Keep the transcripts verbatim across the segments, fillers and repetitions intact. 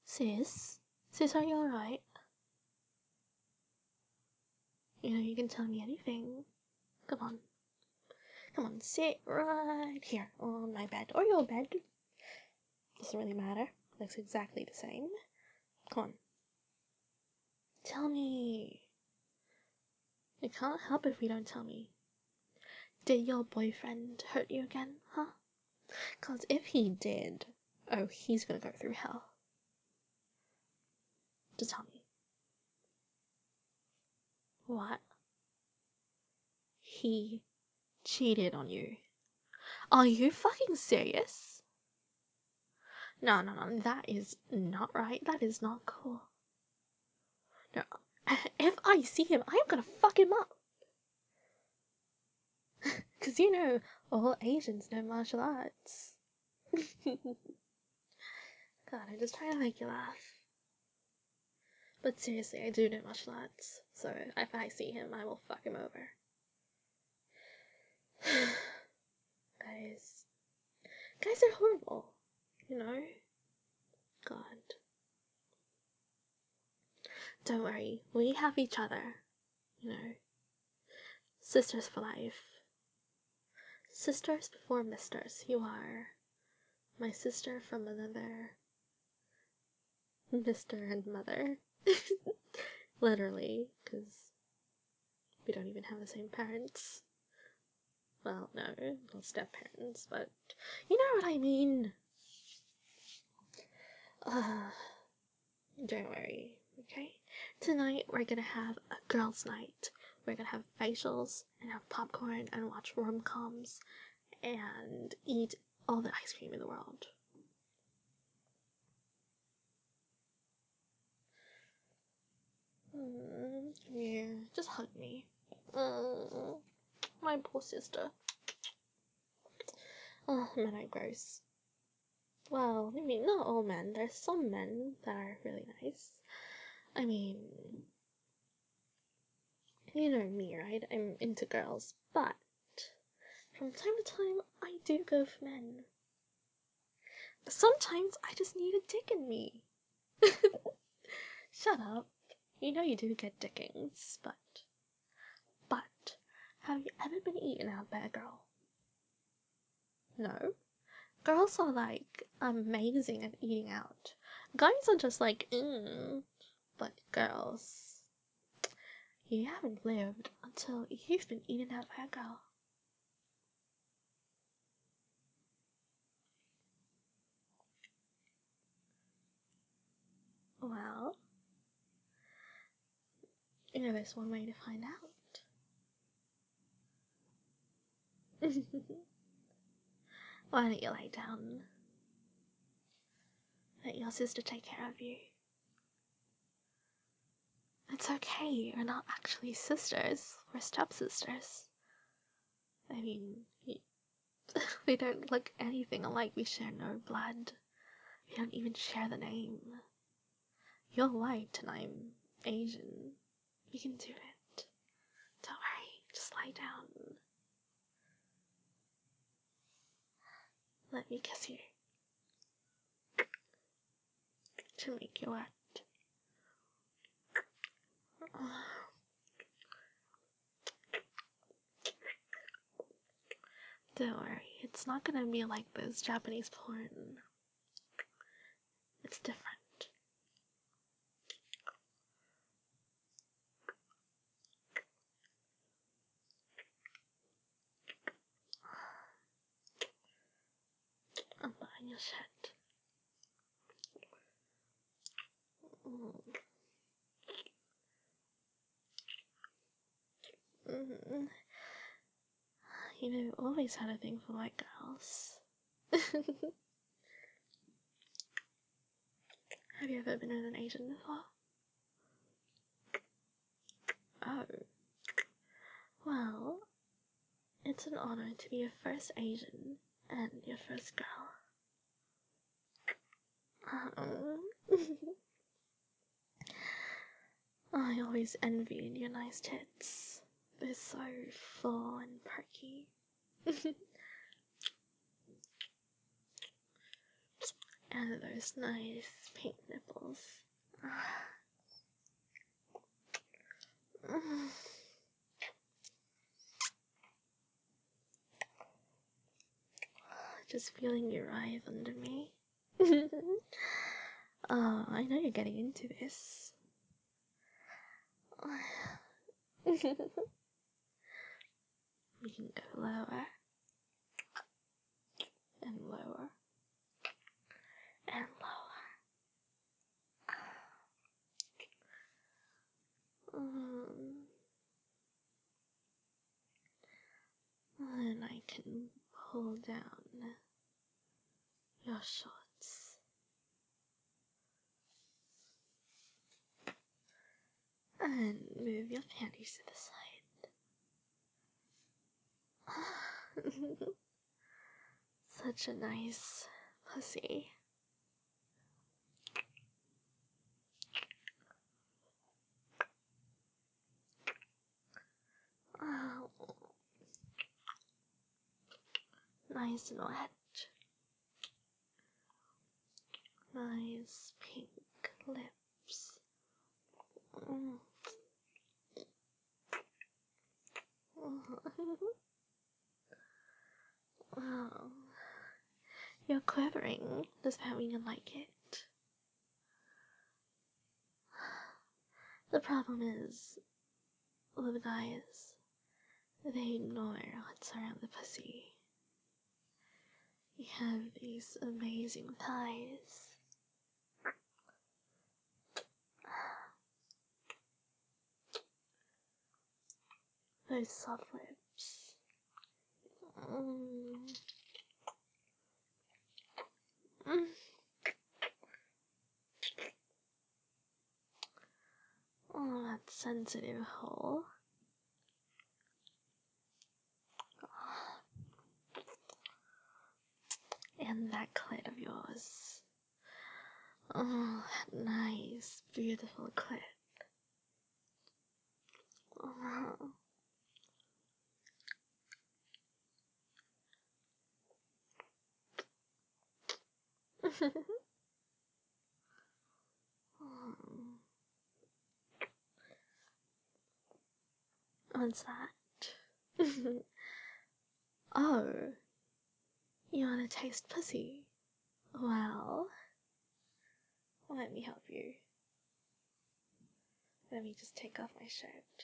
Sis? Sis, are you alright? You know, you can tell me anything. Come on. Come on, sit right here on my bed. Or your bed. Doesn't really matter. Looks exactly the same. Come on. Tell me. You can't help if you don't tell me. Did your boyfriend hurt you again, huh? Cause if he did, oh, he's gonna go through hell. Just tell me. What? He cheated on you. Are you fucking serious? No, no, no, that is not right. That is not cool. No, if I see him, I am gonna fuck him up. Cause you know, all Asians know martial arts. God, I'm just trying to make you laugh. But seriously, I do know martial arts, so if I see him, I will fuck him over. Guys. Guys are horrible, you know? God. Don't worry, we have each other, you know? Sisters for life. Sisters before misters, you are my sister from another mister and mother. Literally, because we don't even have the same parents. Well, no, well, step parents, but you know what I mean. Uh, don't worry, okay? Tonight we're gonna have a girls' night. We're gonna have facials and have popcorn and watch rom-coms and eat all the ice cream in the world. Mm, yeah, just hug me. Mm, my poor sister. Oh, men are gross. Well, I mean, not all men. There's some men that are really nice. I mean, you know me, right? I'm into girls, but from time to time, I do go for men. Sometimes I just need a dick in me. Shut up. You know you do get dickings, but... But, have you ever been eaten out by a girl? No? Girls are, like, amazing at eating out. Guys are just like, mm. But girls... You haven't lived until you've been eaten out by a girl. Well... You know, there's one way to find out. Why don't you lay down? Let your sister take care of you. It's okay, we're not actually sisters, we're stepsisters. I mean, we don't look anything alike, we share no blood. We don't even share the name. You're white and I'm Asian. We can do it. Don't worry, just lie down. Let me kiss you. To make you wet. Don't worry, it's not gonna be like this Japanese porn. It's different. I'm buying your shit. Mm. Mm. You know, always had a thing for white girls. Have you ever been with an Asian before? Oh. Well, it's an honor to be your first Asian and your first girl. Um, I always envied your nice tits. They're so full and perky. And those nice pink nipples. tingles. Just feeling your eyes under me. Oh, I know you're getting into this. We can go lower and lower and lower. Mm. And I can pull down your shorts. And move your panties to the side. Such a nice pussy. Oh. Nice and wet. Nice pink lips. Mm. Oh. You're quivering. Does that mean you like it? The problem is, with guys, they ignore what's around the pussy. You have these amazing thighs. Those soft lips. Mm. Mm. Oh, that sensitive hole. And that clit of yours. Oh, that nice, beautiful clit. Oh. What's that? Oh, you wanna taste pussy? Well, let me help you. Let me just take off my shirt.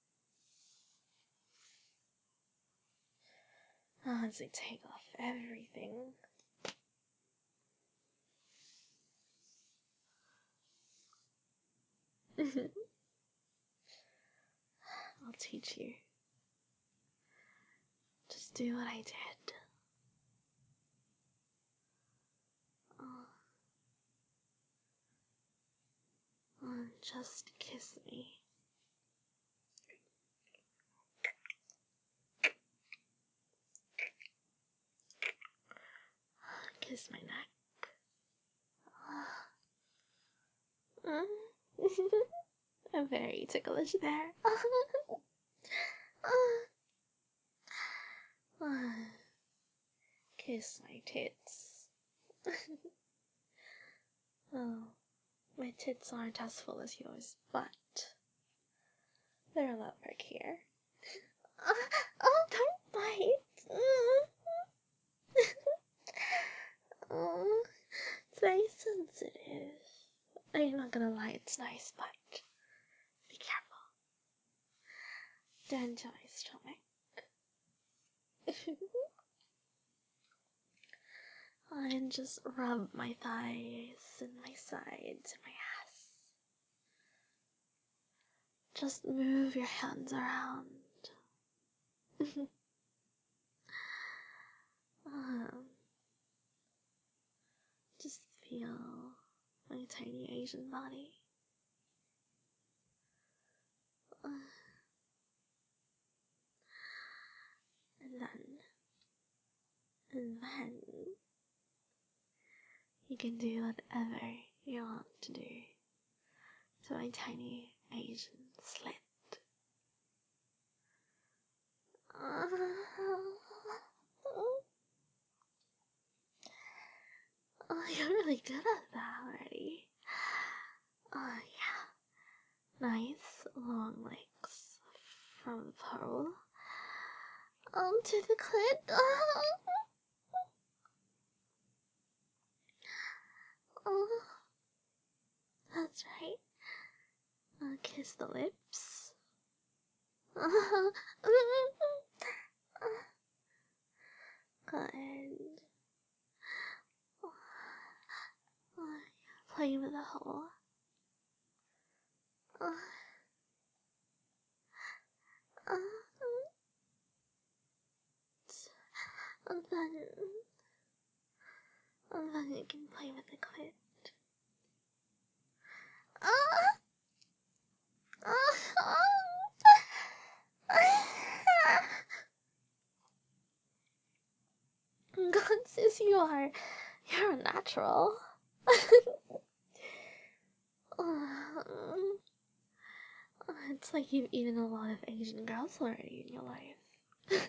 Honestly, take off everything. I'll teach you. Just do what I did. Oh. Oh, just kiss me. Kiss my neck. I'm very ticklish there. Kiss my tits. Oh, my tits aren't as full as yours, but they're a lot perkier. Oh, don't bite. Oh, it's very sensitive. I'm not gonna lie, it's nice, but be careful. Don't touch my stomach. And just rub my thighs and my sides and my ass. Just move your hands around. um, just feel my tiny Asian body. Uh, and then, and then, you can do whatever you want to do to my tiny Asian slit. Uh, oh, you're really good at that already. hole. Onto the clit. Oh, that's right. I'll kiss the lips. Good. Play with the hole. And then, and then you can play with the clit. God, sis, you are, you're a natural. It's like you've eaten a lot of Asian girls already in your life.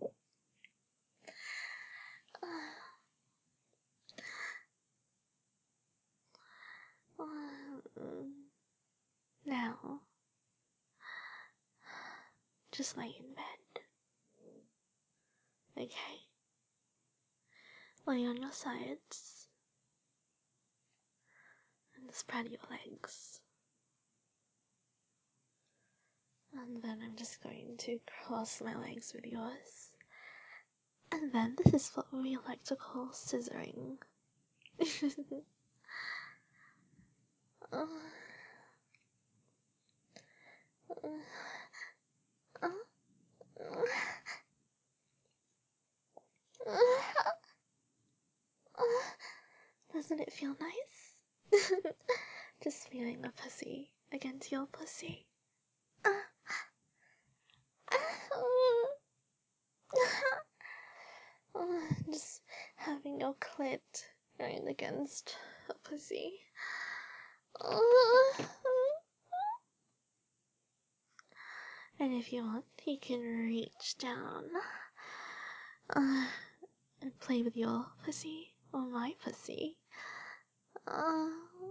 Now, just lay in bed. Okay? Lay on your sides and spread your legs. And then I'm just going to cross my legs with yours. And then this is what we like to call scissoring. uh, uh, uh, Doesn't it feel nice? Just feeling a pussy against your pussy. Just having your clit going against a pussy. And if you want, you can reach down uh, and play with your pussy or my pussy. Uh,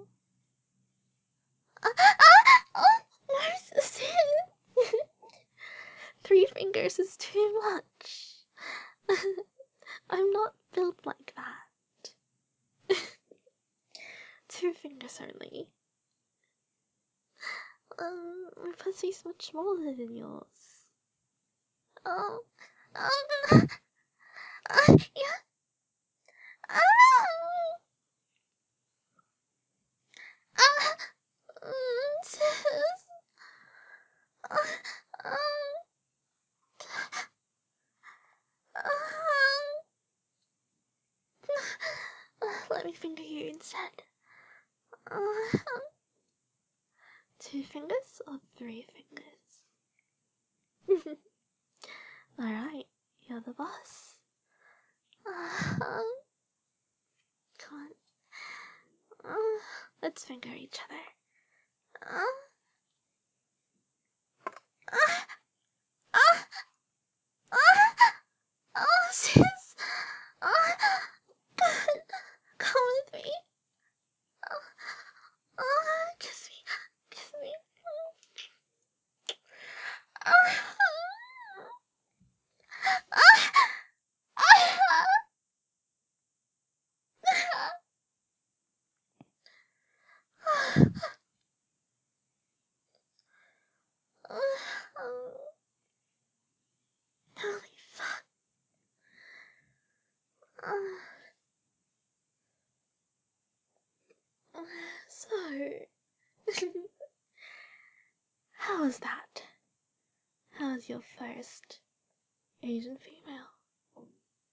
Narcissist! Three fingers is too much. I'm not built like that. Two fingers only. Um, my pussy's much smaller than yours. Oh, um, uh, yeah. Ah, ah, mm, sis. Ah, um, um, let me finger you instead. Uh, two fingers or three fingers? Alright, you're the boss. Uh, come on. Uh, let's finger each other. Uh, uh, uh, uh, oh, sis. Uh, come with me. Uh, uh, kiss me. Kiss me. Uh, uh, uh, holy fuck. So, how was that? How was your first Asian female?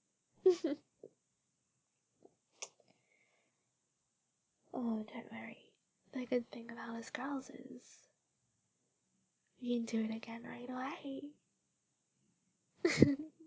Oh, don't worry. The good thing about us girls is we can do it again right away.